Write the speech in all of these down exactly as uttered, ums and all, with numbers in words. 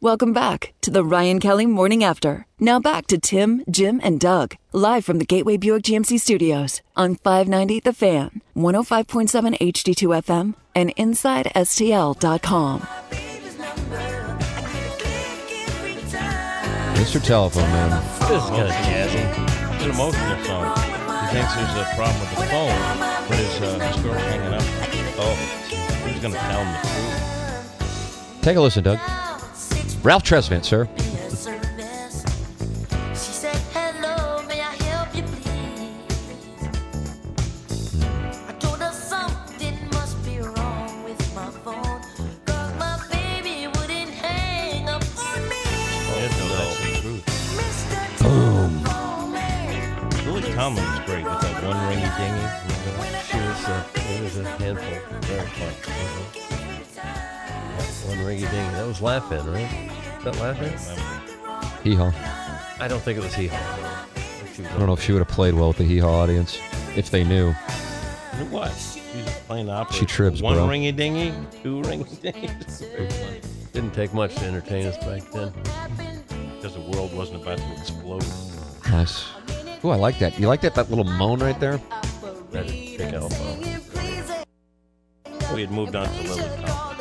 Welcome back to the Ryan Kelly Morning After. Now back to Tim, Jim, and Doug, live from the Gateway Buick G M C Studios on five ninety The Fan, one oh five point seven H D two F M, and inside S T L dot com. Mister Telephone Man. This is kind of jazzy. It's an emotional song. He thinks there's a problem with the phone, but his, uh, his girl's hanging up. Oh, he's going to tell him the truth. Take a listen, Doug. Ralph Tresvant, sir. Tomlin was great with that one ringy dingy. She was, uh, it was a handful. Very fun. Uh-huh. One ringy dingy. That was Laugh In, right? Is that Laugh In? Hee Haw. I don't think it was Hee Haw. I don't know if she would have played well with the Hee Haw audience if they knew. What? She was playing the opera. She tribs, one bro. One ringy dingy, two ringy dingies. Didn't take much to entertain us back then. Because the world wasn't about to explode. Nice. Ooh, I like that. You like that, that little moan right there? That's a big alpha. We had moved on to Lily Collins.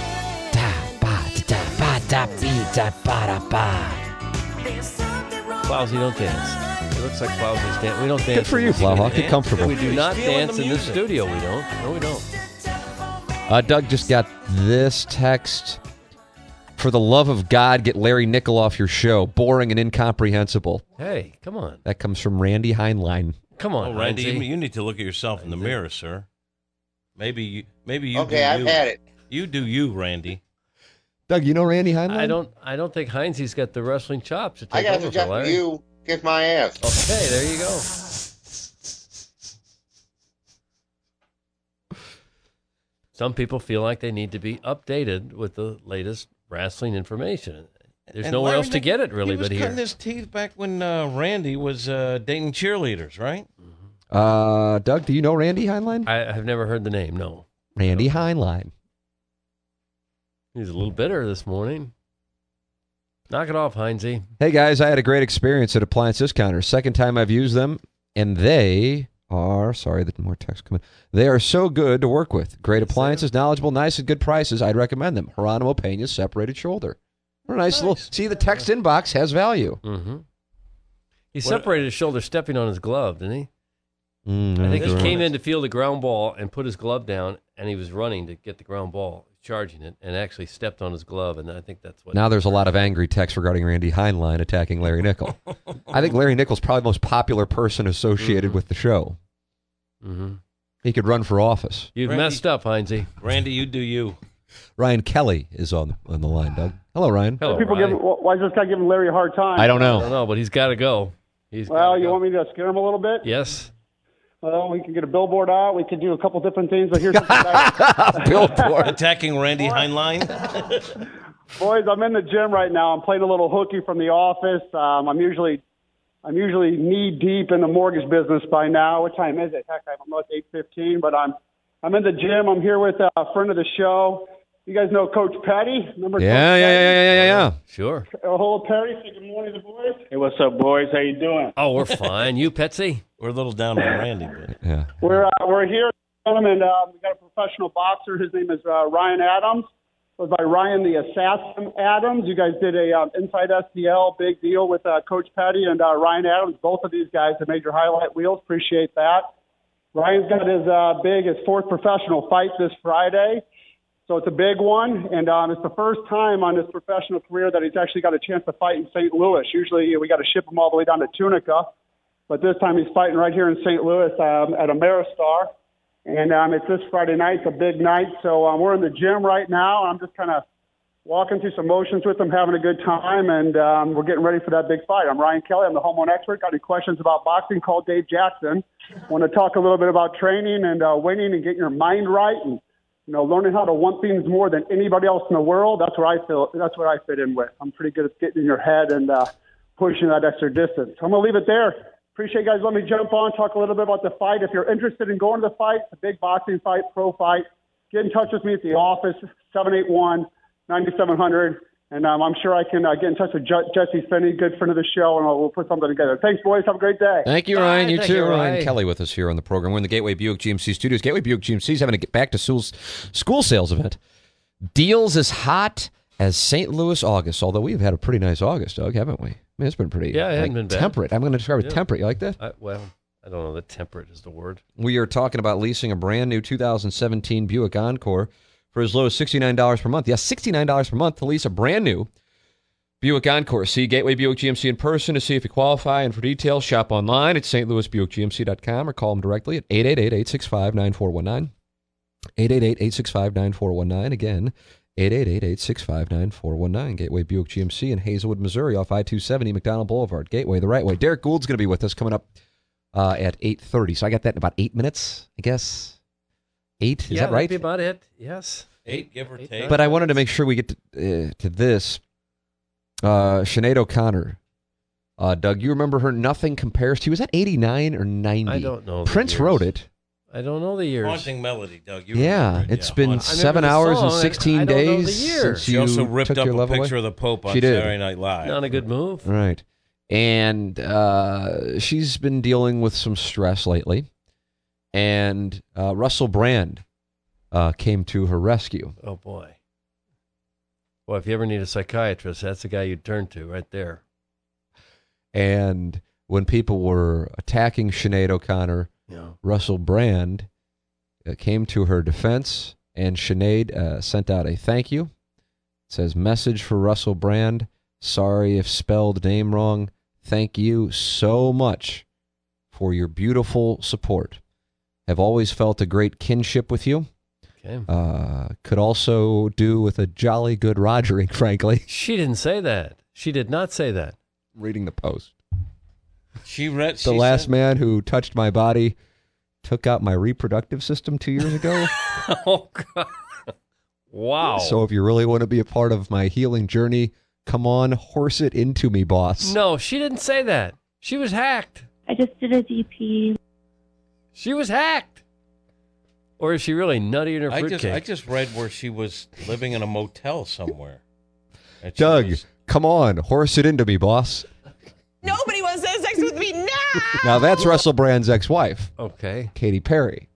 Plowsy, don't dance. It looks like Plowsy's dance. We don't dance. Good for you, Plowhawk. Get comfortable. We do not Feeling dance the in this music. studio. We don't. No, we don't. Uh, Doug just got this text. For the love of God, get Larry Nickel off your show. Boring and incomprehensible. Hey, come on. That comes from Randy Heinlein. Come on, Oh, Randy, you, Heinze. you need to look at yourself in the mirror, sir. Maybe you, maybe you. Okay, do I've you. had it. You do you, Randy. Doug, you know Randy Heinlein? I don't. I don't think Heinze's got the wrestling chops to take I got a over for suggestion. Larry. You kiss my ass. Okay, there you go. Some people feel like they need to be updated with the latest wrestling information. There's And nowhere Larry else to Nick- get it, really, he was but here. cutting his teeth back when uh, Randy was uh, dating cheerleaders, right? Uh, Doug, do you know Randy Heinlein? I have never heard the name, no. Randy Heinlein. He's a little bitter this morning. Knock it off, Heinze. Hey, guys, I had a great experience at Appliance Discounters. Second time I've used them, and they are, sorry, that more text coming. They are so good to work with. Great appliances, knowledgeable, nice, and good prices. I'd recommend them. Geronimo Pena's separated shoulder. What a nice, nice. little, see, the text inbox has value. Mm-hmm. He separated his shoulder stepping on his glove, didn't he? Mm, I think he right. came in to field the ground ball and put his glove down, and he was running to get the ground ball, charging it, and actually stepped on his glove, and I think that's what... Now there's a lot of angry texts regarding Randy Heinlein attacking Larry Nickel. I think Larry Nickel's probably the most popular person associated mm-hmm. with the show. Mm-hmm. He could run for office. You've Randy, messed up, Heinze. Randy, you do you. Ryan Kelly is on on the line, Doug. Hello, Ryan. Hello, People Ryan. give, why is this guy giving Larry a hard time? I don't know. I don't know, but he's got to go. He's well, you go. want me to scare him a little bit? Yes. Well, we can get a billboard out. We could do a couple different things. But here's the billboard attacking Randy Heinlein. Boys, I'm in the gym right now. I'm playing a little hooky from the office. Um, I'm usually, I'm usually knee deep in the mortgage business by now. What time is it? Heck, I don't know. It's eight fifteen. But I'm, I'm in the gym. I'm here with a friend of the show. You guys know Coach Petty? Remember? Yeah, Coach yeah, Petty? yeah, yeah, yeah, yeah. Sure. Uh, hello, Petty. Say good morning to the boys. Hey, what's up, boys? How you doing? Oh, we're fine. You, Petsy? We're a little down on Randy, but yeah. We're uh, we're here, and uh, we got a professional boxer. His name is uh, Ryan Adams. It was by Ryan the Assassin Adams. You guys did a um, Inside S T L big deal with uh, Coach Petty and uh, Ryan Adams. Both of these guys have made your highlight wheels. Appreciate that. Ryan's got his uh, big, his fourth professional fight this Friday. So it's a big one, and um, it's the first time on his professional career that he's actually got a chance to fight in Saint Louis. Usually we got to ship him all the way down to Tunica, but this time he's fighting right here in Saint Louis um, at Ameristar. And um, it's this Friday night. It's a big night. So um, we're in the gym right now. I'm just kind of walking through some motions with him, having a good time, and um, we're getting ready for that big fight. I'm Ryan Kelly. I'm the hormone expert. Got any questions about boxing, call Dave Jackson. Want to talk a little bit about training and uh, winning and getting your mind right and, you know, learning how to want things more than anybody else in the world. That's where I feel. That's what I fit in with. I'm pretty good at getting in your head and uh, pushing that extra distance. So I'm going to leave it there. Appreciate you guys letting me jump on, talk a little bit about the fight. If you're interested in going to the fight, it's a big boxing fight, pro fight, get in touch with me at the office, seven eight one, nine seven zero zero. And um, I'm sure I can uh, get in touch with Je- Jesse Finney, good friend of the show, and we'll, we'll put something together. Thanks, boys. Have a great day. Thank you, Bye. Ryan. You Thank too. you, Ryan Ryan. Kelly with us here on the program. We're in the Gateway Buick G M C studios. Gateway Buick G M C is having a get back to school's school sales event. Deals as hot as Saint Louis August, although we've had a pretty nice August, Doug, haven't we? I mean, it's been pretty Yeah, it like, hasn't been bad. temperate. I'm going to describe it Yeah. temperate. You like that? I, well, I don't know that temperate is the word. We are talking about leasing a brand new two thousand seventeen Buick Encore for as low as sixty-nine dollars per month. Yes, sixty-nine dollars per month to lease a brand new Buick Encore. See Gateway Buick G M C in person to see if you qualify. And for details, shop online at st louis buick g m c dot com or call them directly at eight eight eight, eight six five, nine four one nine. eight eight eight, eight six five, nine four one nine. Again, eight eight eight, eight six five, nine four one nine. Gateway Buick G M C in Hazelwood, Missouri off I two seventy McDonald Boulevard. Gateway, the right way. Derek Gould's going to be with us coming up uh, at eight thirty. So I got that in about eight minutes, I guess. Eight? Is yeah, that right? that'd be about it. Yes. Eight, give or Eight, take. nine. But I wanted to make sure we get to, uh, to this. Uh, Sinead O'Connor. Uh, Doug, you remember her? Nothing Compares to You. Was that eighty-nine or ninety? I don't know. the Prince years. wrote it. I don't know the years. Haunting melody, Doug. You Yeah, remember it. it's Yeah, been haunting. seven the hours and song. I- sixteen I don't know the days year. since She you also ripped took up your a love picture away. of the Pope on She did. Saturday Night Live. Not a good move. Right. And uh, she's been dealing with some stress lately. And uh, Russell Brand uh, came to her rescue. Oh, boy. Well, if you ever need a psychiatrist, that's the guy you'd turn to right there. And when people were attacking Sinead O'Connor, Yeah. Russell Brand uh, came to her defense, and Sinead uh, sent out a thank you. It says, message for Russell Brand. Sorry if spelled name wrong. Thank you so much for your beautiful support. Have always felt a great kinship with you. Okay. Uh, could also do with a jolly good rogering, frankly. She didn't say that. She did not say that. Reading the post. She read The she last said- man who touched my body took out my reproductive system two years ago. Oh, God. Wow. So if you really want to be a part of my healing journey, come on, horse it into me, boss. No, she didn't say that. She was hacked. I just did a D P. She was hacked. Or is she really nutty in her I just, fruitcake? I just read where she was living in a motel somewhere. And she Doug, was- come on, horse it into me, boss. Nobody wants to have sex with me now. Now that's Russell Brand's ex-wife, Okay. Katy Perry.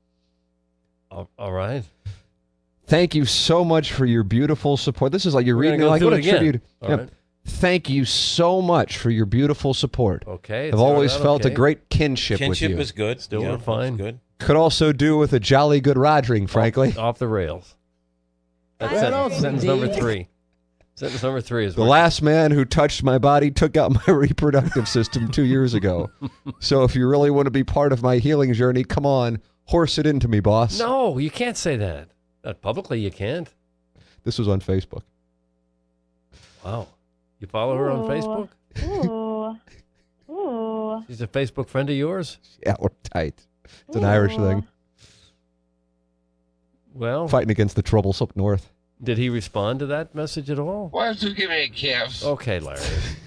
All, all right. Thank you so much for your beautiful support. This is like you're We're reading gonna go like through what a it again. tribute. All Yeah. right. Thank you so much for your beautiful support. Okay. I've it's always all right, felt okay. a great kinship, kinship with you. is good. Still yeah, we're that's fine. Good. Could also do with a jolly good rogering, frankly. Off, off the rails. That's Well, sentence, sentence number indeed. three. Sentence number three is The working. last man who touched my body took out my reproductive system two years ago. So if you really want to be part of my healing journey, come on, horse it into me, boss. No, you can't say that. Not publicly, you can't. This was on Facebook. Wow. You follow her on Ooh. Facebook? Ooh. Ooh. She's a Facebook friend of yours? Yeah, we're tight. It's an Irish Ooh. thing. Well, Fighting against the troubles up north. did he respond to that message at all? Why don't you give me a kiss? Okay, Larry.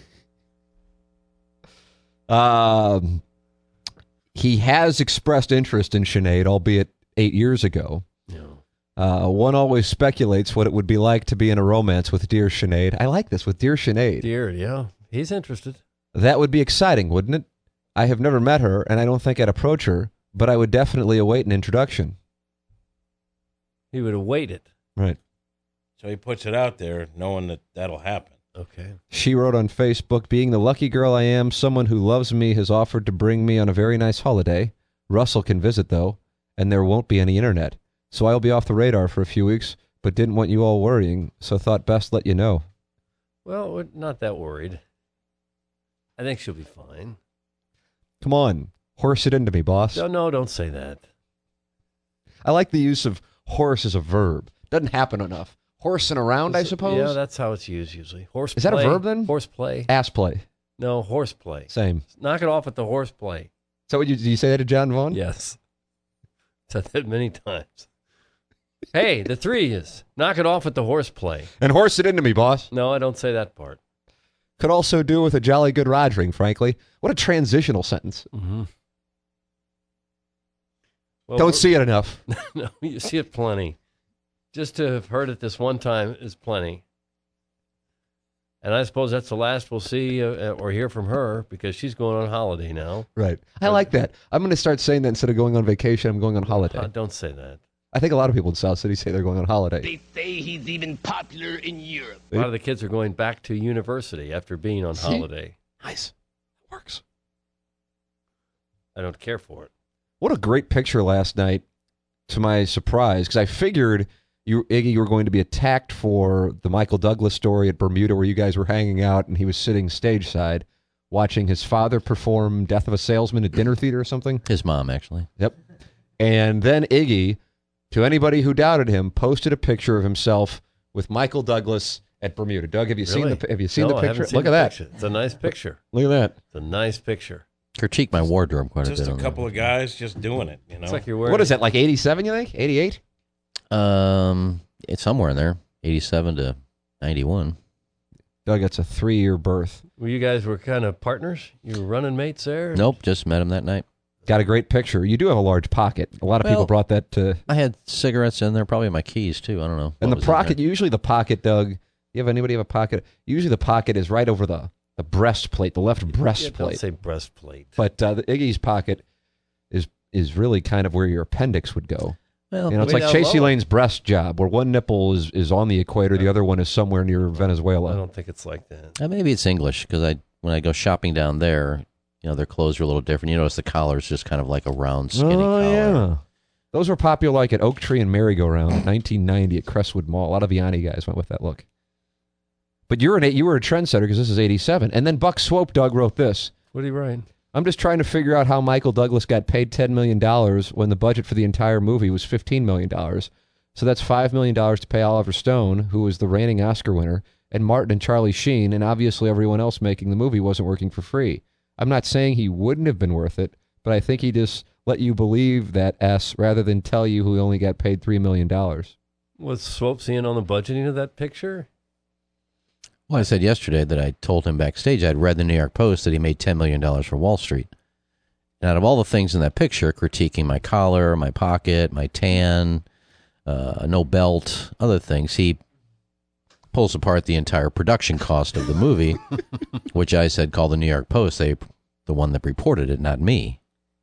Um, he has expressed interest in Sinead, albeit eight years ago. No. Uh, one always speculates what it would be like to be in a romance with dear Sinead. I like this, with dear Sinead. Dear, yeah. He's interested. That would be exciting, wouldn't it? I have never met her, and I don't think I'd approach her, but I would definitely await an introduction. He would await it. Right. So he puts it out there knowing that that'll happen. Okay. She wrote on Facebook, being the lucky girl I am, someone who loves me has offered to bring me on a very nice holiday. Russell can visit, though, and there won't be any internet. So I'll be off the radar for a few weeks, but didn't want you all worrying, so thought best let you know. Well, we're not that worried. I think she'll be fine. Come on, horse it into me, boss. No, no, don't say that. I like the use of horse as a verb. Doesn't happen enough. Horsing around, I suppose? Yeah, that's how it's used usually. Horse Is that a play, verb then? Horse play. Ass play. No, horse play. Same. Knock it off at the horse play. So would you, did you say that to John Vaughn? Yes. Said that many times. Hey, the three is knock it off at the horse play. And horse it into me, boss. No, I don't say that part. Could also do with a jolly good rogering, frankly. What a transitional sentence. Mm-hmm. Well, Don't see it enough. No, you see it plenty. Just to have heard it this one time is plenty. And I suppose that's the last we'll see uh, or hear from her because she's going on holiday now. Right. I like that. I'm going to start saying that instead of going on vacation, I'm going on holiday. Uh, don't say that. I think a lot of people in South City say they're going on holiday. They say he's even popular in Europe. A lot of the kids are going back to university after being on See? holiday. Nice. Works. I don't care for it. What a great picture last night, to my surprise, because I figured you, Iggy, you were going to be attacked for the Michael Douglas story at Bermuda where you guys were hanging out and he was sitting stage side watching his father perform Death of a Salesman at dinner theater or something. His mom, actually. Yep. And then Iggy, to anybody who doubted him, posted a picture of himself with Michael Douglas at Bermuda. Doug, have you Really? seen the Have you seen No, the I picture? haven't seen Look the at that. picture. It's a nice picture. Look at that. It's a nice picture. Critique my wardrobe quite a Just bit. a on couple of guys just doing it, you know. It's like you're wearing. What is that, like eighty-seven, you think? eighty-eight? that. Um, it's somewhere in there, eighty-seven to ninety-one. Doug, that's a three-year birth. Well, you guys were kind of partners. You were running mates there. Nope, just met him that night. Got a great picture. You do have a large pocket. A lot of people Well, brought that to... I had cigarettes in there, probably my keys too. I don't know. And what the was in there. pocket, usually the pocket, Doug, you have anybody have a pocket? Usually the pocket is right over the, the breastplate, the left Yeah, breastplate. don't say breastplate. But uh, the Iggy's pocket is is really kind of where your appendix would go. Well, You know, it's way like down Chasey low. Lane's breast job, where one nipple is, is on the equator, the other one is somewhere near I Venezuela. don't think it's like that. uh, maybe it's English because I when I go shopping down there, you know, their clothes are a little different. You notice the collar's just kind of like a round, skinny oh, collar. yeah. Those were popular like at Oak Tree and Merry-Go-Round in nineteen ninety at Crestwood Mall. A lot of Vianney guys went with that look. But you're an you were a trendsetter because this is eighty-seven. And then Buck Swope, Doug, wrote this. What are you writing? I'm just trying to figure out how Michael Douglas got paid ten million dollars when the budget for the entire movie was fifteen million dollars. So that's five million dollars to pay Oliver Stone, who was the reigning Oscar winner, and Martin and Charlie Sheen, and obviously everyone else making the movie wasn't working for free. I'm not saying he wouldn't have been worth it, but I think he just let you believe that S rather than tell you who only got paid three million dollars. Was Swope seeing on the budgeting of that picture? Well, I said yesterday that I told him backstage I'd read the New York Post that he made ten million dollars for Wall Street. And out of all the things in that picture, critiquing my collar, my pocket, my tan, uh, no belt, other things, he pulls apart the entire production cost of the movie, which I said call the New York Post. They, the one that reported it, not me.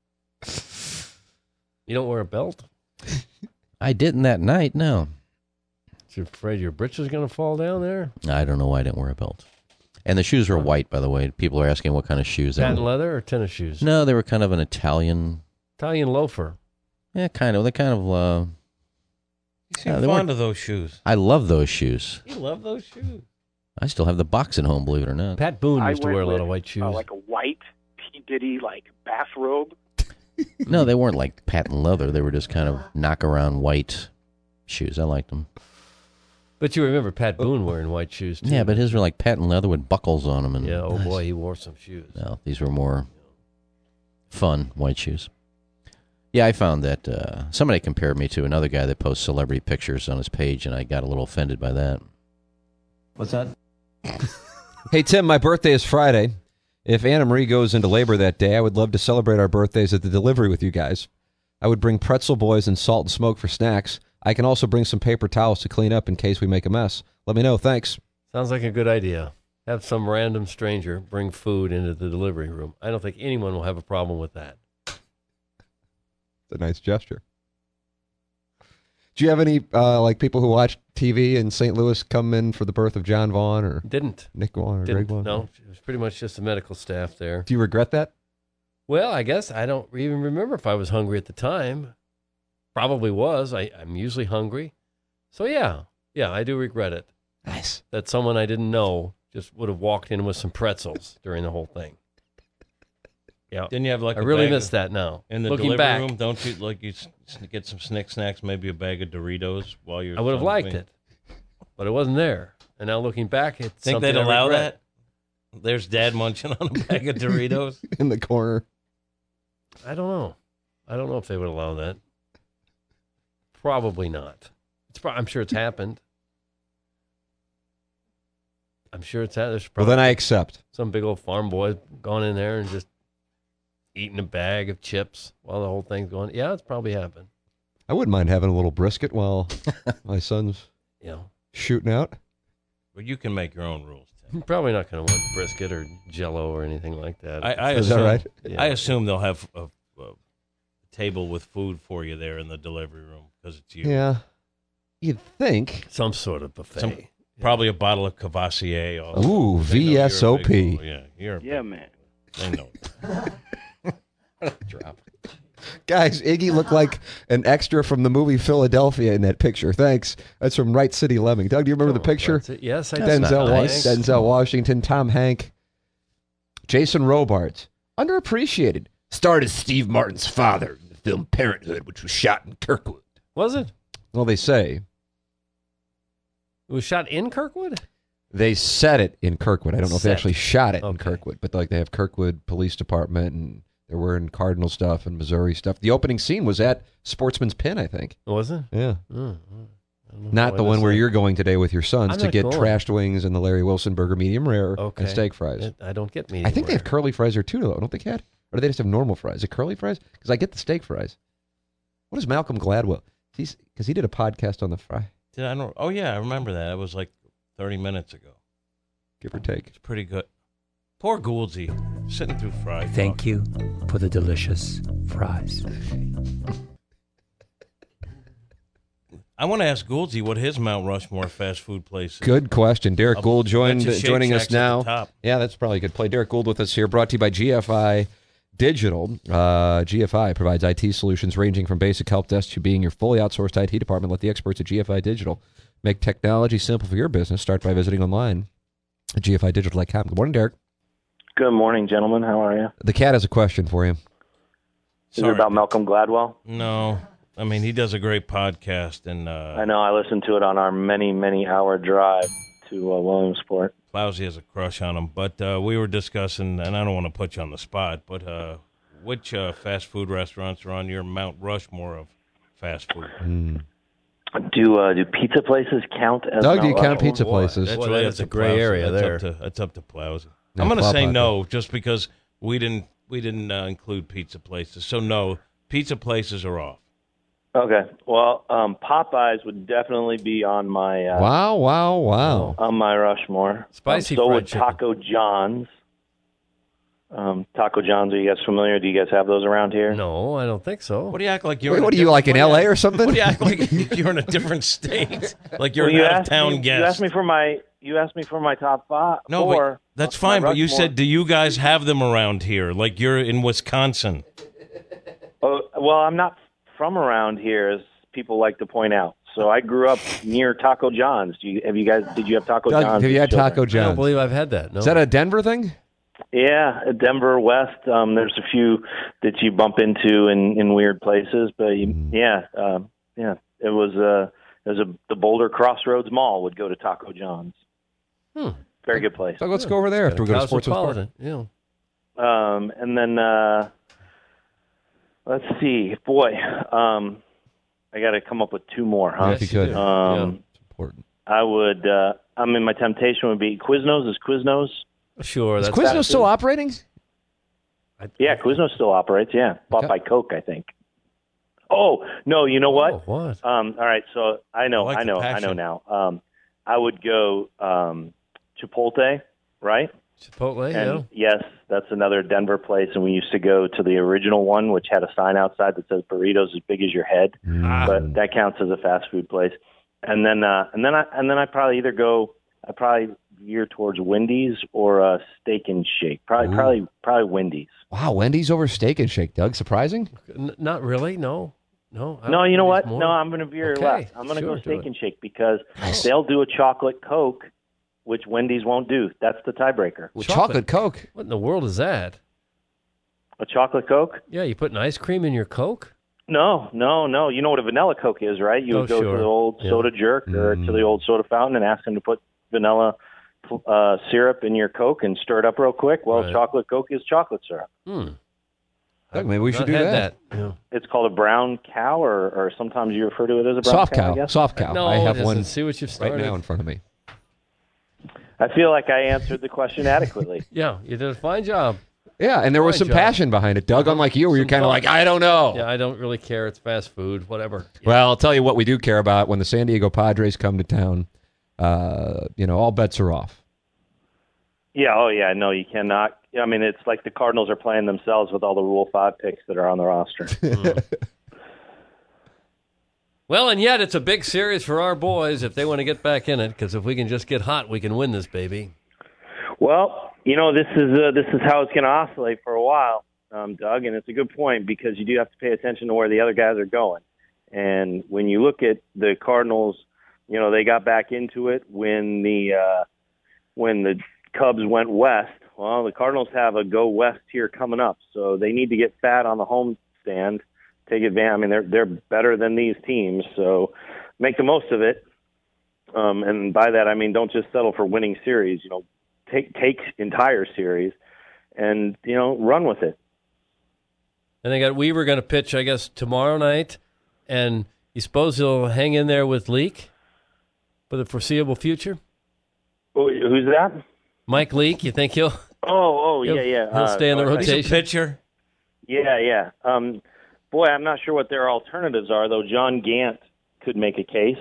You don't wear a belt? I didn't that night, no. You're afraid your britches going to fall down there? I don't know why I didn't wear a belt. And the shoes were white, by the way. People are asking what kind of shoes they Patent were. leather or tennis shoes? No, they were kind of an Italian. Italian loafer. Yeah, kind of. They kind of. Uh, You seem Yeah, they fond weren't- of those shoes. I love those shoes. You love those shoes. I still have the box at home, believe it or not. Pat Boone I used to went wear a lot with, of white shoes. Uh, like a white P. Diddy like bathrobe. No, they weren't like patent leather. They were just kind of knock around white shoes. I liked them. But you remember Pat Boone wearing white shoes, too. Yeah, but his were like patent leather with buckles on them. And Yeah, oh boy, he wore some shoes. No, these were more fun white shoes. Yeah, I found that uh, somebody compared me to another guy that posts celebrity pictures on his page, and I got a little offended by that. What's that? Hey, Tim, my birthday is Friday. If Anna Marie goes into labor that day, I would love to celebrate our birthdays at the delivery with you guys. I would bring pretzel boys and salt and smoke for snacks. I can also bring some paper towels to clean up in case we make a mess. Let me know. Thanks. Sounds like a good idea. Have some random stranger bring food into the delivery room. I don't think anyone will have a problem with that. It's a nice gesture. Do you have any, uh, like, people who watch T V in Saint Louis come in for the birth of John Vaughn or Didn't. Nick Vaughn or Didn't. Greg Vaughn? No, it was pretty much just the medical staff there. Do you regret that? Well, I guess I don't even remember if I was hungry at the time. Probably was. I, I'm usually hungry. So, yeah. Yeah, I do regret it. Nice. That someone I didn't know just would have walked in with some pretzels during the whole thing. Yeah. Didn't you have like I a really bag miss of- that now. in the Looking delivery back, room? Don't you like you s- s- get some snick snacks, maybe a bag of Doritos while you're? I would have on liked the- it, but it wasn't there. And now looking back, it's Think something they'd I allow regret. that? There's Dad munching on a bag of Doritos in the corner. I don't know. I don't know if they would allow that. Probably not. It's. Pro- I'm sure it's happened. I'm sure it's happened. There's Well, probably then I accept. some big old farm boy gone in there and just eating a bag of chips while the whole thing's going. Yeah, it's probably happened. I wouldn't mind having a little brisket while my son's You know. shooting out. Well, you can make your own rules, Tim. Probably not going to want brisket or Jello or anything like that. I, I Is assume, that right? Yeah. I assume they'll have a, a table with food for you there in the delivery room because it's you. Yeah. You'd think. Some sort of buffet. Some, Probably a bottle of Cavassier. Also. Ooh, They know V S O P. you're a big- oh, yeah, you're a Yeah, big- man. They know. Drop. Guys, Iggy looked like an extra from the movie Philadelphia in that picture. Thanks. That's from Right City Lemming. Doug, do you remember the Oh, picture? that's it. Yes, I do. Denzel, Wa- nice. Denzel Washington, Tom Hank, Jason Robards. Underappreciated. Starred as Steve Martin's father in the film Parenthood, which was shot in Kirkwood. Was it? Well, they say. It was shot in Kirkwood? They set it in Kirkwood. I don't know if they Set. actually shot it in Okay. Kirkwood, but like they have Kirkwood Police Department, and they're wearing Cardinal stuff and Missouri stuff. The opening scene was at Sportsman's Pin, I think. Was it? Yeah. Oh, oh, I don't know Not why the one that's where not- you're going today with your sons I'm to not get going. trashed wings and the Larry Wilson burger medium rare Okay. and steak fries. It- I don't get medium I think they have rare. curly fries there too, though. Don't they, Cat? Or do they just have normal fries? Is it curly fries? Because I get the steak fries. What is Malcolm Gladwell? He's because he did a podcast on the fry, Did I know? Oh, yeah, I remember that. It was like thirty minutes ago. give or take. It's pretty good. Poor Gouldsy, sitting through fries. Thank you for the delicious fries. I want to ask Gouldsy what his Mount Rushmore fast food place is. Good question. Derek I'll Gould joined, bet you Shake joining us Shack's at the now. top. Yeah, that's probably a good play. Derek Gould with us here, brought to you by G F I Digital. Uh, G F I provides I T solutions ranging from basic help desk to being your fully outsourced I T department. Let the experts at G F I Digital make technology simple for your business. Start by visiting online at G F I digital dot com. Good morning, Derek. Good morning, gentlemen. How are you? The cat has a question for you. Is it about Malcolm Gladwell? No. I mean, he does a great podcast, and uh, I know. I listened to it on our many, many hour drive to uh, Williamsport. Lousy has a crush on him. But uh, we were discussing, and I don't want to put you on the spot, but uh, which uh, fast food restaurants are on your Mount Rushmore of fast food? Mm. Do uh, do pizza places count as Doug, do you Mount count Rushmore? pizza places? That's Boy, really that's up a to gray Plowsy. area that's there. Up to, that's up to Plowsy. Yeah, I'm going to Plow say Pocket. no, just because we didn't we didn't uh, include pizza places. So no, pizza places are off. Okay. Well, um, Popeyes would definitely be on my uh, Wow, wow, wow. on my Rushmore. Spicy um, so fried would chicken. Taco John's. Um, Taco John's. Are you guys familiar? Do you guys have those around here? No, I don't think so. What do you act like you're? Wait, in a what are you, different- like in what do you L A or act- something? What do you act like you're in a different state? Like you're Well, an you out of asked town me, guest. You asked me for my. You asked me for my top five. no, four, but that's my fine. But you Rushmore. said, do you guys have them around here? Like you're in Wisconsin. Oh, well, I'm not from around here, as people like to point out. So I grew up near Taco John's. Do you, have you guys? Did you have Taco Doug, John's? have you as had children? Taco I don't John's? believe I've had that. No. Is that a Denver thing? Yeah, Denver West. Um, there's a few that you bump into in, in weird places, but you, Mm. yeah, um, yeah. It was uh, it was a the Boulder Crossroads Mall would go to Taco John's. Hmm. Very good place. Doug, let's go over there after we go to Sports Cosmopolitan. Yeah. Um, and then uh, let's see, boy, um, I got to come up with two more, huh? If you could. Um, It's important. I would. Uh, I mean, my temptation would be Quiznos. Is Quiznos? Sure. Is That's Quiznos still operating? Yeah, Quiznos still operates. Yeah, bought Okay. by Coke, I think. Oh no, you know what? Oh, what? Um, all right, so I know, I like I the know, I know passion. now. Um, I would go um, Chipotle, right? Chipotle, yeah. And yes, that's another Denver place, and we used to go to the original one, which had a sign outside that says burritos as big as your head. Ah. But that counts as a fast food place. And then, uh, and then I and then I probably either go, I probably veer towards Wendy's or uh, Steak and Shake. Probably, Ooh. probably, probably Wendy's. Wow, Wendy's over Steak and Shake, Doug. Surprising? N- not really. No. No. I No, like you know Wendy's what? more. No, I'm going to veer Okay, left. I'm going to sure, go do Steak it. and Shake because they'll do a chocolate Coke, which Wendy's won't do. That's the tiebreaker. With chocolate, Coke. What in the world is that? A chocolate Coke? Yeah, you putting ice cream in your Coke? No, no, no. You know what a vanilla Coke is, right? You Oh, would go sure. to the old Yeah. soda jerk or to the old soda fountain and ask them to put vanilla uh, syrup in your Coke and stir it up real quick. Well, Right. chocolate Coke is chocolate syrup. Hmm. Doug, maybe we Not should do had that. Yeah. It's called a brown cow, or, or sometimes you refer to it as a brown Soft cow, I cow. guess. Soft cow. No, I have listen, one see what you've right started. now in front of me. I feel like I answered the question adequately. Yeah, you did a fine job. Yeah, and there was Fine some job. passion behind it, Doug. Unlike you, where you're Some kind of thought. like, I don't know. Yeah, I don't really care. It's fast food, whatever. Well, I'll tell you what we do care about. When the San Diego Padres come to town, uh, you know, all bets are off. Yeah, oh yeah, no, you cannot. I mean, it's like the Cardinals are playing themselves with all the Rule five picks that are on the roster. Mm. Well, and yet it's a big series for our boys if they want to get back in it, because if we can just get hot, we can win this baby. Well, you know, this is uh, this is how it's going to oscillate for a while, um, Doug, and it's a good point because you do have to pay attention to where the other guys are going. And when you look at the Cardinals, you know, they got back into it when the uh, when the Cubs went west. Well, the Cardinals have a go west here coming up, so they need to get fat on the home stand. Take advantage. I mean, they're they're better than these teams, so make the most of it. Um, and by that, I mean don't just settle for winning series. You know, take take entire series, and you know run with it. And they got Weaver going to pitch, I guess, tomorrow night, and you suppose he'll hang in there with Leake for the foreseeable future. Oh, who's that? Mike Leake. You think he'll? Oh, oh, he'll, yeah, yeah. He'll uh, stay in the uh, rotation. Pitcher. Yeah, yeah. Um, boy, I'm not sure what their alternatives are, though. John Gant could make a case.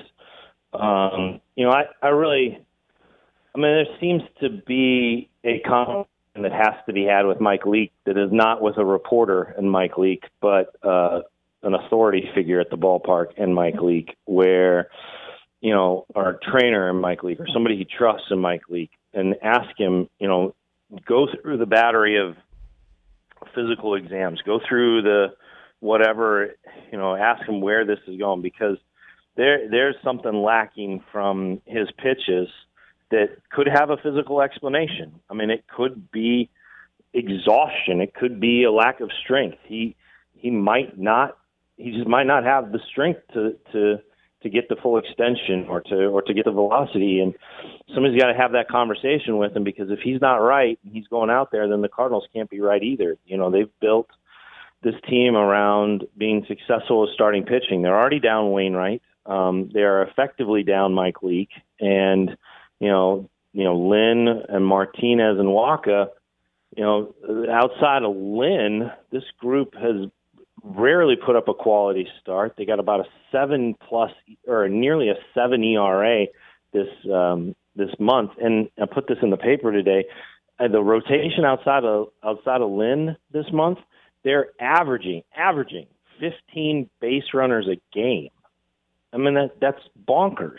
Um, you know, I, I really, I mean, there seems to be a conversation that has to be had with Mike Leake that is not with a reporter and Mike Leake, but uh, an authority figure at the ballpark and Mike Leake, where, you know, our trainer and Mike Leake, or somebody he trusts in Mike Leake, and ask him, you know, go through the battery of physical exams, go through the whatever, you know, ask him where this is going, because there there's something lacking from his pitches that could have a physical explanation. I mean, it could be exhaustion. It could be a lack of strength. He he might not. He just might not have the strength to to to get the full extension or to or to get the velocity. And somebody's got to have that conversation with him, because if he's not right and he's going out there, then the Cardinals can't be right either. You know, they've built this team around being successful with starting pitching. They're already down Wainwright. Um, they are effectively down Mike Leake, and you know, you know, Lynn and Martinez and Waka. You know, outside of Lynn, this group has rarely put up a quality start. They got about a seven plus or nearly a seven E R A this um, this month, and I put this in the paper today. Uh, the rotation outside of outside of Lynn this month, they're averaging averaging fifteen base runners a game. I mean, that that's bonkers.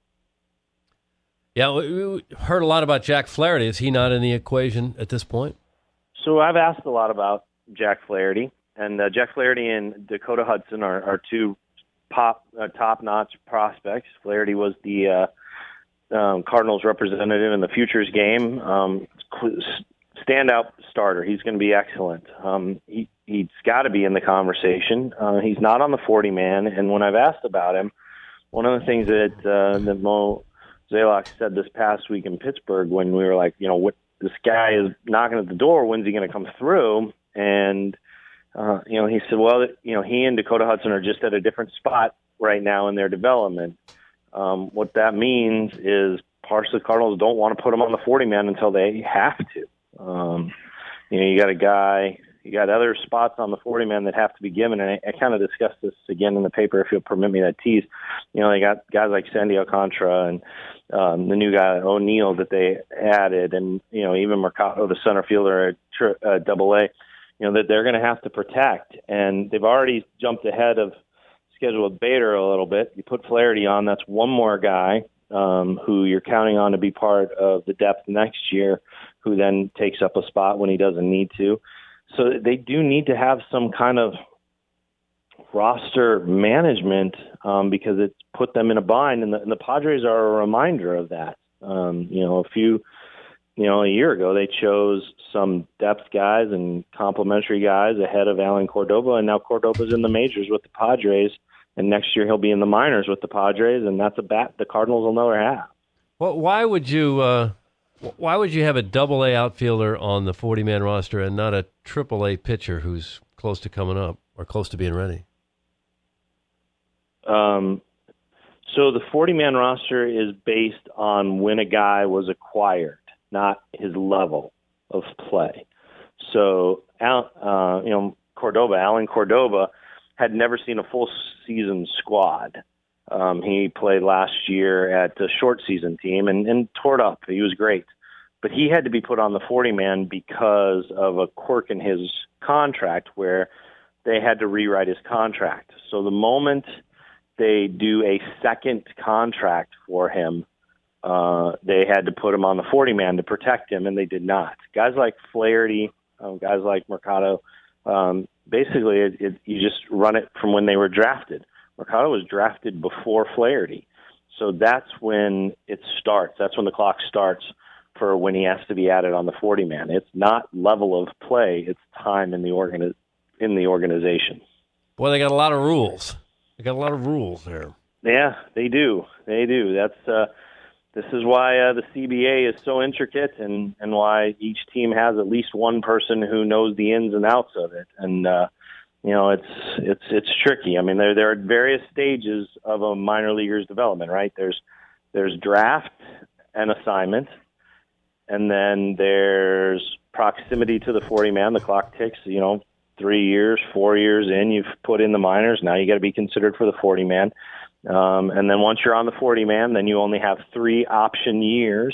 Yeah, we heard a lot about Jack Flaherty. Is he not in the equation at this point? So I've asked a lot about Jack Flaherty, and uh, Jack Flaherty and Dakota Hudson are, are two pop uh, top-notch prospects. Flaherty was the uh, um, Cardinals representative in the Futures game. Um, standout starter. He's going to be excellent. Um, he, he's got to be in the conversation. Uh, he's not on the forty-man, and when I've asked about him, one of the things that uh, that Mo Zaylock said this past week in Pittsburgh, when we were like, you know, what, this guy is knocking at the door, when's he going to come through? And, uh, you know, he said, well, you know, he and Dakota Hudson are just at a different spot right now in their development. Um, what that means is partially Cardinals don't want to put him on the forty-man until they have to. Um, you know, you got a guy, you got other spots on the forty-man that have to be given, and I, I kind of discussed this again in the paper, if you'll permit me that tease. You know, they got guys like Sandy Alcantara and um, the new guy, O'Neill, that they added, and, you know, even Mercado, the center fielder at uh, Double A, you know, that they're going to have to protect. And they've already jumped ahead of schedule with Bader a little bit. You put Flaherty on, that's one more guy um, who you're counting on to be part of the depth next year, who then takes up a spot when he doesn't need to. So they do need to have some kind of roster management um, because it's put them in a bind, and the, and the Padres are a reminder of that. Um, you know, a few, you know, a year ago they chose some depth guys and complimentary guys ahead of Alan Cordova, and now Cordova's in the majors with the Padres, and next year he'll be in the minors with the Padres, and that's a bat the Cardinals will never have. Well, why would you? Uh, why would you have a Double A outfielder on the forty-man roster and not a Triple A pitcher who's close to coming up or close to being ready? Um, so the forty-man roster is based on when a guy was acquired, not his level of play. So, uh, you know, Cordova, Alan Cordova, had never seen a full season squad. Um, he played last year at the short season team and, and tore it up. He was great. but he had to be put on the forty-man because of a quirk in his contract where they had to rewrite his contract. So the moment they do a second contract for him, uh, they had to put him on the forty-man to protect him, and they did not. Guys like Flaherty, um, guys like Mercado, um, basically it, it, you just run it from when they were drafted. Mercado was drafted before Flaherty. So that's when it starts. That's when the clock starts for when he has to be added on the forty-man. It's not level of play. It's time in the organi- in the organization. Boy, they got a lot of rules. They got a lot of rules there. Yeah, they do. They do. That's uh, this is why uh, the C B A is so intricate, and, and why each team has at least one person who knows the ins and outs of it. And uh, you know, it's it's it's tricky. I mean, there there are various stages of a minor leaguer's development, right? There's there's draft and assignment, and then there's proximity to the forty-man. The clock ticks. You know, three years, four years in, you've put in the minors. Now you got to be considered for the forty-man. Um, and then once you're on the forty-man, then you only have three option years,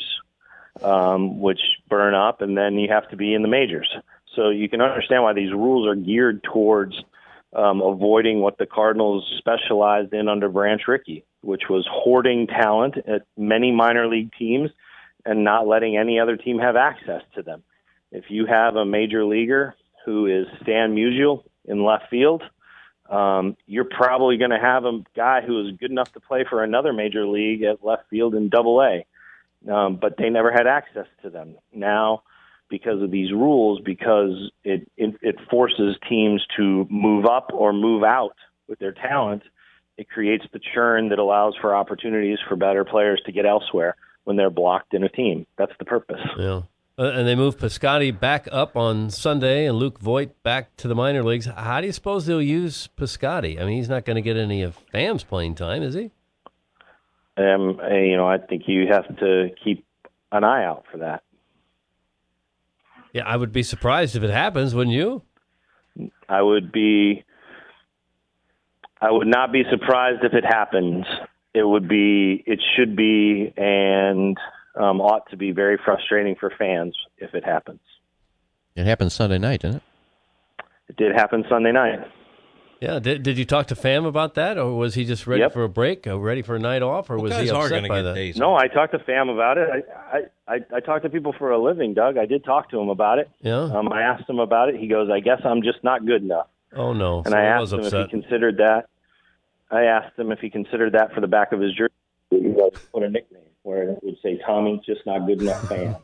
um, which burn up, and then you have to be in the majors. So you can understand why these rules are geared towards um, avoiding what the Cardinals specialized in under Branch Rickey, which was hoarding talent at many minor league teams and not letting any other team have access to them. If you have a major leaguer who is Stan Musial in left field, um, you're probably going to have a guy who is good enough to play for another major league at left field in Double A, um, but they never had access to them. Now, because of these rules, because it, it it forces teams to move up or move out with their talent, it creates the churn that allows for opportunities for better players to get elsewhere when they're blocked in a team. That's the purpose. Yeah. Uh, and they moved Piscotty back up on Sunday and Luke Voigt back to the minor leagues. How do you suppose they'll use Piscotty? I mean, he's not going to get any of Pham's playing time, is he? Um, you know, I think you have to keep an eye out for that. Yeah, I would be surprised if it happens, wouldn't you? I would be. I would not be surprised if it happens. It would be. It should be, and um, ought to be very frustrating for fans if it happens. It happened Sunday night, didn't it? It did happen Sunday night. Yeah. Did Did you talk to Pham about that, or was he just ready Yep. for a break, or ready for a night off, or Well, was guys he are upset gonna by get that? days No, I talked to Pham about it. I, I, I, I talk to people for a living, Doug. I did talk to him about it. Yeah. Um, I asked him about it. He goes, I guess I'm just not good enough. Oh no. And so I he was asked him upset. if he considered that. I asked him if he considered that for the back of his jersey. You know, put a nickname where it would say, Tommy's just not good enough fan.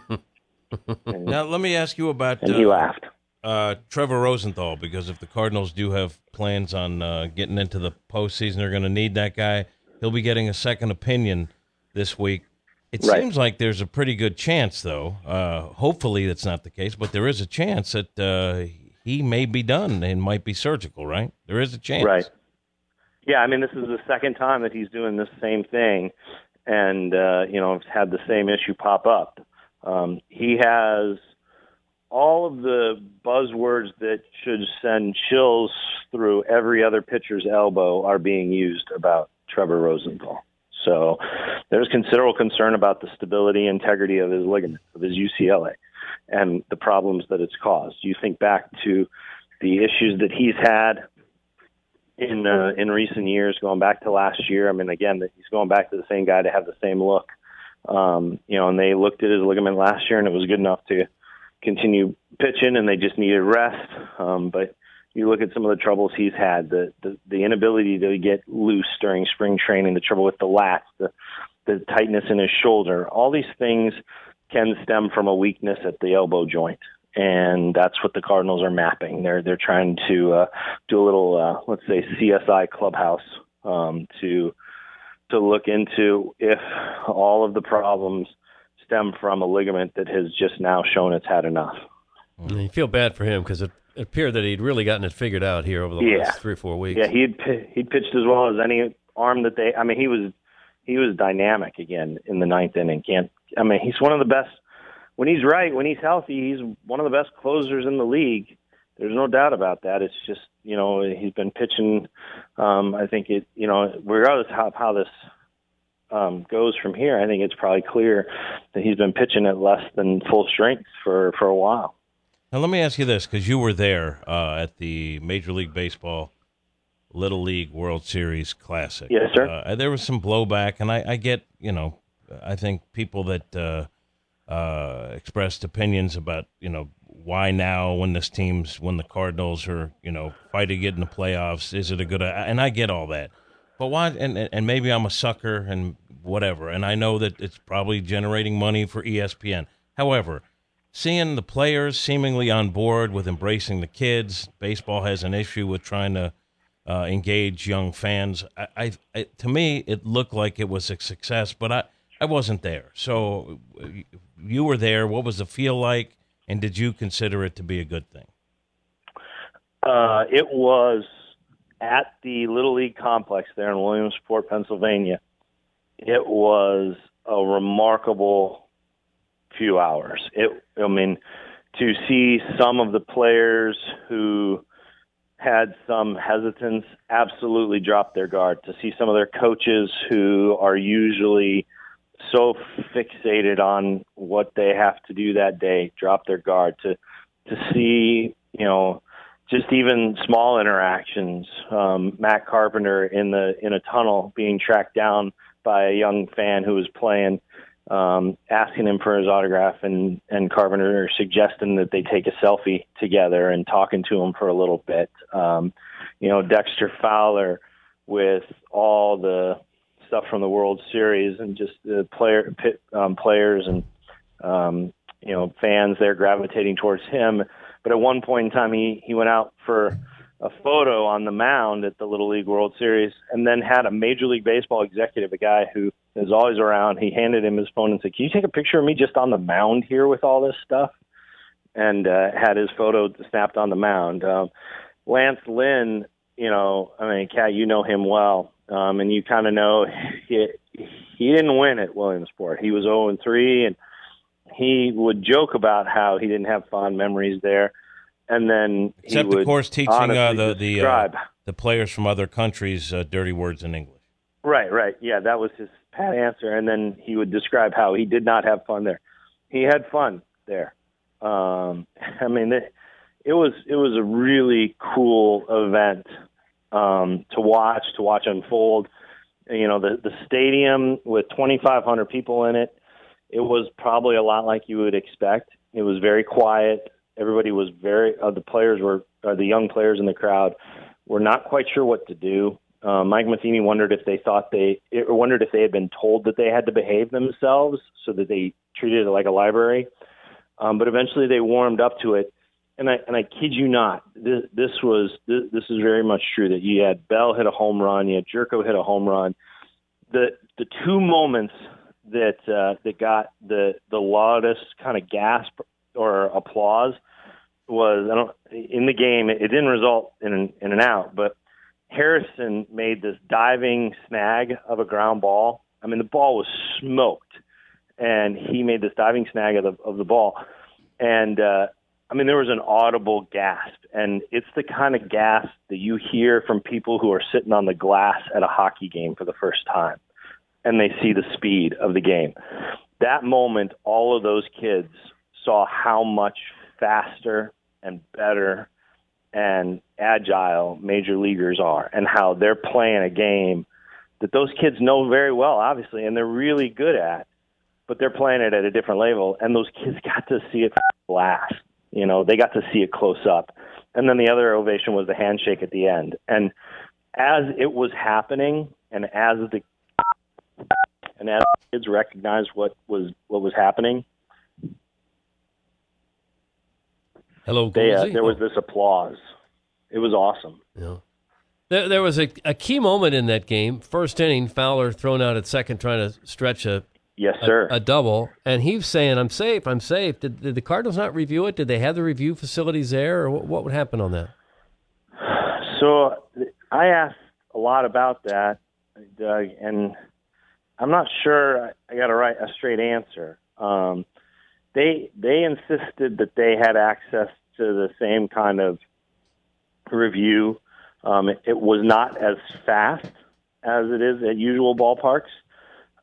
and, Now, let me ask you about and he uh, laughed. uh, Trevor Rosenthal, because if the Cardinals do have plans on uh, getting into the postseason, they're going to need that guy. He'll be getting a second opinion this week. It Right. seems like there's a pretty good chance, though. Uh, hopefully that's not the case, but there is a chance that uh, he may be done and might be surgical, right? There is a chance. Right. Yeah, I mean, this is the second time that he's doing this same thing, and, uh, you know, had the same issue pop up. Um, he has all of the buzzwords that should send chills through every other pitcher's elbow are being used about Trevor Rosenthal. So there's considerable concern about the stability, integrity of his ligament, of his U C L A, and the problems that it's caused. You think back to the issues that he's had in uh, in recent years, going back to last year. I mean, again, he's going back to the same guy to have the same look. Um, you know, and they looked at his ligament last year, and it was good enough to continue pitching, and they just needed rest. Um, but you look at some of the troubles he's had, the, the the inability to get loose during spring training, the trouble with the lats, the the tightness in his shoulder. All these things can stem from a weakness at the elbow joint. And that's what the Cardinals are mapping. They're they're trying to uh, do a little, uh, let's say, C S I clubhouse um, to to look into if all of the problems stem from a ligament that has just now shown it's had enough. And you feel bad for him because it, it appeared that he'd really gotten it figured out here over the Yeah. last three or four weeks. Yeah, he'd pi- he'd pitched as well as any arm that they. I mean, he was he was dynamic again in the ninth inning. Can't I mean, he's one of the best. When he's right, when he's healthy, he's one of the best closers in the league. There's no doubt about that. It's just, you know, he's been pitching. Um, I think it, you know, regardless of how, how this um, goes from here, I think it's probably clear that he's been pitching at less than full strength for, for a while. Now, let me ask you this, because you were there uh, at the Major League Baseball Little League World Series Classic. Yes, sir. Uh, there was some blowback, and I, I get, you know, I think people that uh, uh, expressed opinions about, you know, why now when this team's, when the Cardinals are, you know, fighting to get in the playoffs, is it a good, and I get all that. But why, and, and maybe I'm a sucker and whatever, and I know that it's probably generating money for E S P N. However, seeing the players seemingly on board with embracing the kids, baseball has an issue with trying to uh, engage young fans. I, I, I, to me, it looked like it was a success, but I, I wasn't there. So you were there. What was the feel like, and did you consider it to be a good thing? Uh, it was at the Little League complex there in Williamsport, Pennsylvania. It was a remarkable few hours. It, I mean, to see some of the players who had some hesitance absolutely drop their guard, to see some of their coaches who are usually so fixated on what they have to do that day drop their guard, to to see, you know, just even small interactions. Um, Matt Carpenter in the in a tunnel being tracked down by a young fan who was playing, um, asking him for his autograph, and, and Carpenter suggesting that they take a selfie together and talking to him for a little bit. Um, you know, Dexter Fowler with all the stuff from the World Series and just the player pit, um, players and, um, you know, fans there gravitating towards him. But at one point in time, he, he went out for a photo on the mound at the Little League World Series, and then had a Major League Baseball executive, a guy who is always around. He handed him his phone and said, "Can you take a picture of me just on the mound here with all this stuff?" And uh, had his photo snapped on the mound. Um, Lance Lynn, you know, I mean, Kat, you know him well, um, and you kind of know he, he didn't win at Williamsport. He was oh and three, and he would joke about how he didn't have fond memories there. And then he Except, would of course, teaching uh, the the, describe. uh, the players from other countries uh, dirty words in English. Right, right. Yeah, that was his pat answer. And then he would describe how he did not have fun there. He had fun there. Um, I mean, it, it was it was a really cool event um, to watch, to watch unfold. You know, the, the stadium with twenty-five hundred people in it, it was probably a lot like you would expect. It was very quiet. Everybody was very, uh, the players were, uh, the young players in the crowd were not quite sure what to do. Uh, Mike Matheny wondered if they thought they, or wondered if they had been told that they had to behave themselves so that they treated it like a library. Um, but eventually they warmed up to it. And I, and I kid you not, this, this was, this, this is very much true, that you had Bell hit a home run, you had Jerko hit a home run. The, the two moments that, uh, that got the, the loudest kind of gasp or applause was, I don't, in the game, it, it didn't result in an, in an out, but Harrison made this diving snag of a ground ball. I mean, the ball was smoked, and he made this diving snag of the, of the ball. And, uh, I mean, there was an audible gasp, and it's the kind of gasp that you hear from people who are sitting on the glass at a hockey game for the first time, and they see the speed of the game. That moment, all of those kids saw how much faster and better and agile major leaguers are, and how they're playing a game that those kids know very well, obviously, and they're really good at, but they're playing it at a different level, and those kids got to see it last. You know, they got to see it close up. And then the other ovation was the handshake at the end. And as it was happening, and as the and as kids recognized what was what was happening, Hello, they, uh, Goolsey? there was this applause. It was awesome. Yeah. There, there was a, a key moment in that game. First inning, Fowler thrown out at second, trying to stretch a yes, sir, a, a double, and he was saying, "I'm safe, I'm safe." Did, did the Cardinals not review it? Did they have the review facilities there, or what, what would happen on that? So I asked a lot about that, Doug, and I'm not sure I got a right a straight answer. Um, they they insisted that they had access to the same kind of review. Um, it, it was not as fast as it is at usual ballparks.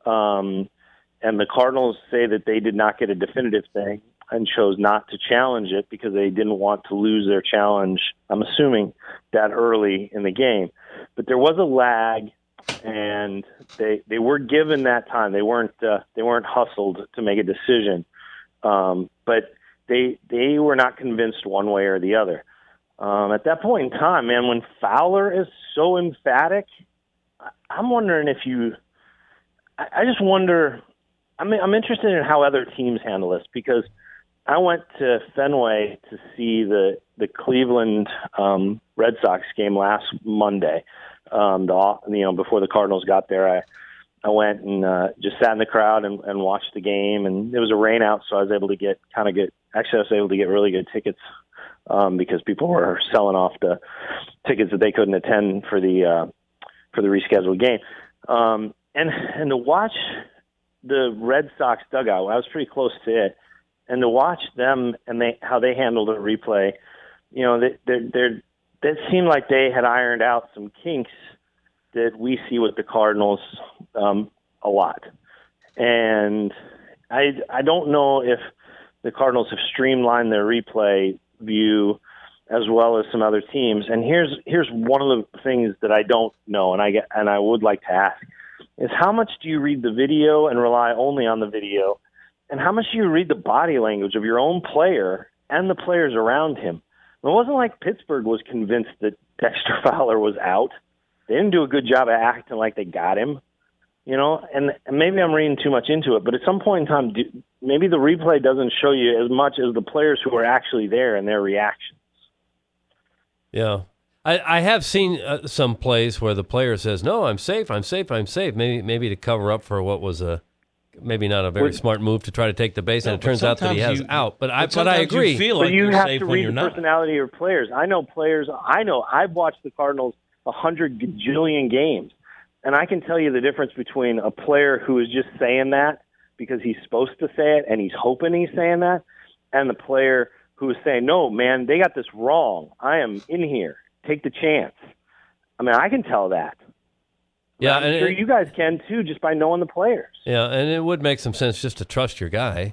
Um, and the Cardinals say that they did not get a definitive thing and chose not to challenge it because they didn't want to lose their challenge, I'm assuming, that early in the game. But there was a lag, and they they were given that time. They weren't uh, they weren't hustled to make a decision. Um, but they they were not convinced one way or the other. Um, at that point in time, man, when Fowler is so emphatic, I'm wondering if you – I just wonder – I mean, I'm interested in how other teams handle this because I went to Fenway to see the, the Cleveland um, Red Sox game last Monday. Um, the, you know, before the Cardinals got there, I I went and uh, just sat in the crowd and, and watched the game. And it was a rain out, so I was able to get kind of get – actually, I was able to get really good tickets um, because people were selling off the tickets that they couldn't attend for the uh, for the rescheduled game. Um, and and to watch the Red Sox dugout, I was pretty close to it, and to watch them and they how they handled the replay, you know, they they they're that seemed like they had ironed out some kinks that we see with the Cardinals um, a lot. And I I don't know if the Cardinals have streamlined their replay view as well as some other teams. And here's here's one of the things that I don't know, and I get, and I would like to ask, is how much do you read the video and rely only on the video, and how much do you read the body language of your own player and the players around him? It wasn't like Pittsburgh was convinced that Dexter Fowler was out. They didn't do a good job of acting like they got him, you know. And, and maybe I'm reading too much into it, but at some point in time, do, maybe the replay doesn't show you as much as the players who are actually there and their reactions. Yeah. I, I have seen uh, some plays where the player says, no, I'm safe, I'm safe, I'm safe, maybe maybe to cover up for what was a maybe not a very well, smart move to try to take the base, no, and it turns out that he has you, out. But, but I but I agree. You feel but like you you're have safe to when read you're the not. personality of players. I know players. I know I've watched the Cardinals a hundred gajillion games, and I can tell you the difference between a player who is just saying that because he's supposed to say it and he's hoping he's saying that, and the player who is saying, no, man, they got this wrong. I am in here. Take the chance. I mean, I can tell that. Yeah, I'm and sure it, you guys can too, just by knowing the players. Yeah, and it would make some sense just to trust your guy.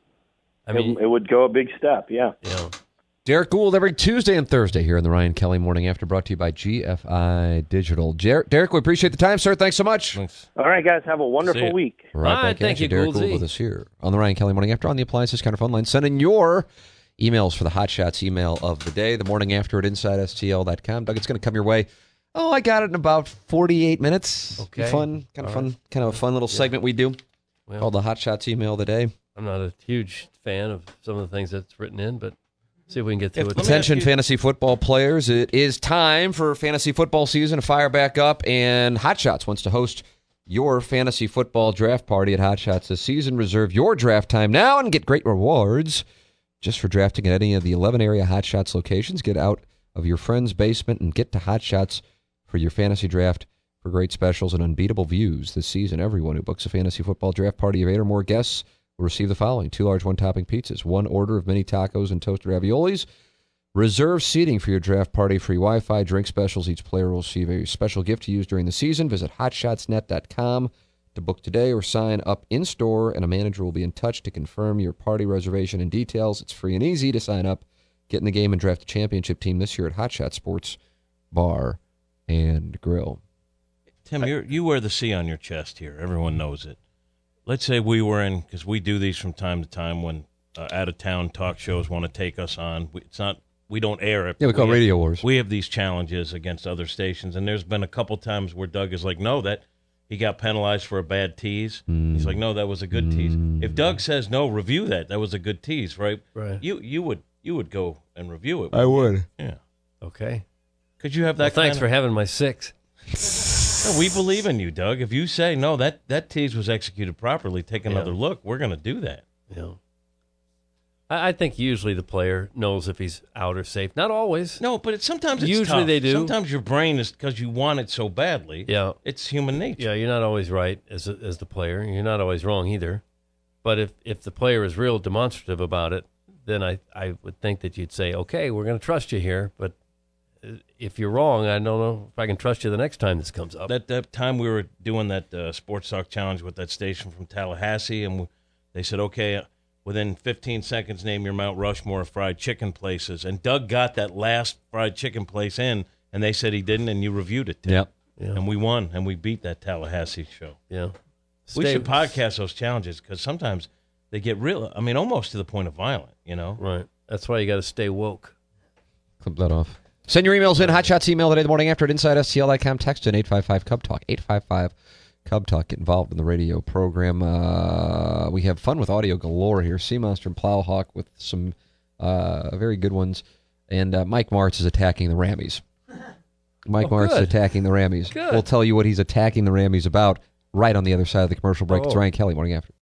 I mean, it, it would go a big step. Yeah. Yeah. Derek Gould every Tuesday and Thursday here in the Ryan Kelly Morning After, brought to you by G F I Digital. Jer- Derek, we appreciate the time, sir. Thanks so much. Thanks. All right, guys. Have a wonderful week. Right All right, back thank at you, Derek Gouldsy. Gould with us here on the Ryan Kelly Morning After on the Appliances Counter phone line. Send in your emails for the Hot Shots email of the day, the morning after at inside S T L dot com. Doug, it's going to come your way. Oh, I got it in about forty-eight minutes. Okay. Fun, kind of All fun, right. kind of a fun little Yeah. segment we do Well, called the Hot Shots email of the day. I'm not a huge fan of some of the things that's written in, but see if we can get through If- it. let me Attention, ask you- fantasy football players. It is time for fantasy football season to fire back up, and Hot Shots wants to host your fantasy football draft party at Hot Shots this season. Reserve your draft time now and get great rewards just for drafting at any of the eleven area Hot Shots locations. Get out of your friend's basement and get to Hot Shots for your fantasy draft for great specials and unbeatable views this season. Everyone who books a fantasy football draft party of eight or more guests will receive the following: two large one-topping pizzas, one order of mini tacos and toasted raviolis, reserve seating for your draft party, free Wi-Fi, drink specials. Each player will receive a special gift to use during the season. Visit hot shots net dot com to book today or sign up in-store, and a manager will be in touch to confirm your party reservation and details. It's free and easy to sign up, get in the game, and draft a championship team this year at Hot Shot Sports Bar and Grill. Tim, you're, you wear the C on your chest here. Everyone knows it. Let's say we were in, because we do these from time to time when uh, out-of-town talk shows want to take us on. We, it's not, we don't air it. Yeah, we call it have, Radio Wars. We have these challenges against other stations, and there's been a couple times where Doug is like, no, that he got penalized for a bad tease. Mm. He's like, no, that was a good mm. tease. If Doug says, no, review that. That was a good tease, right? Right. You you would you would go and review it. I would. Yeah. Okay. Could you have Well, that thanks kind for of, having my six. No, we believe in you, Doug. If you say, no, that, that tease was executed properly, take another Yeah. look, we're going to do that. Yeah. I, I think usually the player knows if he's out or safe. Not always. No, but it's, sometimes it's Usually tough. they do. Sometimes your brain is, because you want it so badly, Yeah. it's human nature. Yeah, you're not always right as a, as the player. You're not always wrong either. But if, if the player is real demonstrative about it, then I, I would think that you'd say, okay, we're going to trust you here, but if you're wrong, I don't know if I can trust you the next time this comes up. That, that time we were doing that uh, Sports Talk Challenge with that station from Tallahassee, and we, they said, okay, within fifteen seconds, name your Mount Rushmore of fried chicken places. And Doug got that last fried chicken place in, and they said he didn't, and you reviewed it. Yep. Yeah. And we won, and we beat that Tallahassee show. Yeah. We Stay- should podcast those challenges because sometimes they get real, I mean, almost to the point of violent, you know? Right. That's why you got to stay woke. Clip that off. Send your emails in. Hotshots email today, the morning after at inside S T L dot com. Text in eight five five C U B talk. eight five five C U B talk. Get involved in the radio program. Uh, we have fun with audio galore here. Sea Monster and Plowhawk with some uh, very good ones. And uh, Mike Martz is attacking the Rammies. Mike Oh, Martz is good. attacking the Rammies. Good. We'll tell you what he's attacking the Rammies about right on the other side of the commercial break. It's Oh. Ryan Kelly, morning after.